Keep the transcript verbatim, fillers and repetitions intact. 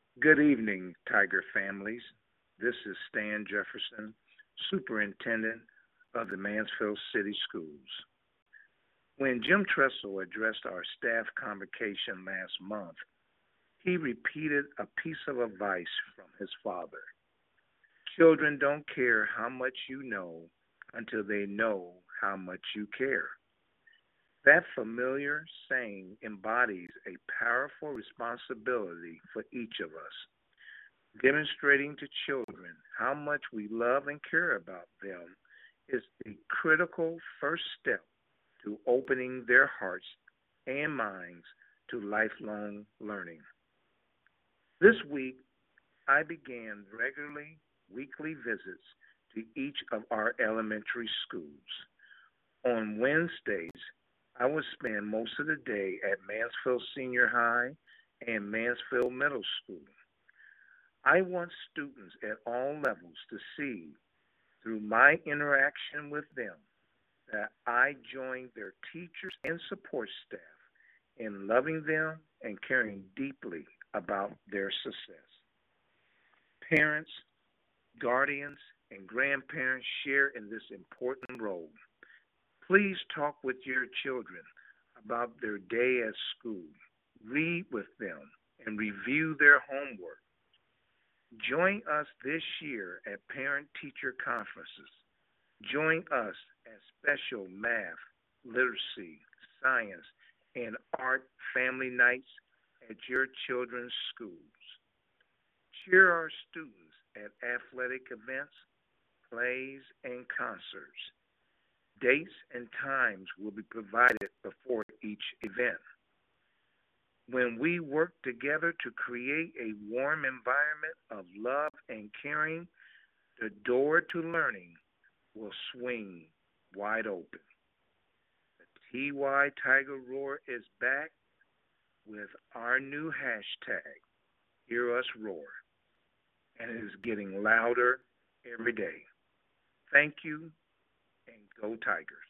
Good evening, Tiger families. This is Stan Jefferson, Superintendent of the Mansfield City Schools. When Jim Tressel addressed our staff convocation last month, he repeated a piece of advice from his father. Children don't care how much you know until they know how much you care. That familiar saying embodies a powerful responsibility for each of us, demonstrating to children how much we love and care about them is the critical first step to opening their hearts and minds to lifelong learning. This week, I began regularly weekly visits to each of our elementary schools. On Wednesdays, I would spend most of the day at Mansfield Senior High and Mansfield Middle School. I want students at all levels to see, through my interaction with them, that I join their teachers and support staff in loving them and caring deeply about their success. Parents, guardians, and grandparents share in this important role. Please talk with your children about their day at school. Read with them and review their homework. Join us this year at parent teacher conferences. Join us at special math, literacy, science, and art family nights at your children's schools. Cheer our students at athletic events, plays, and concerts. Dates and times will be provided before each event. When we work together to create a warm environment of love and caring, the door to learning will swing wide open. The T Y Tiger Roar is back with our new hashtag, Hear Us Roar, and it is getting louder every day. Thank you, and go Tigers.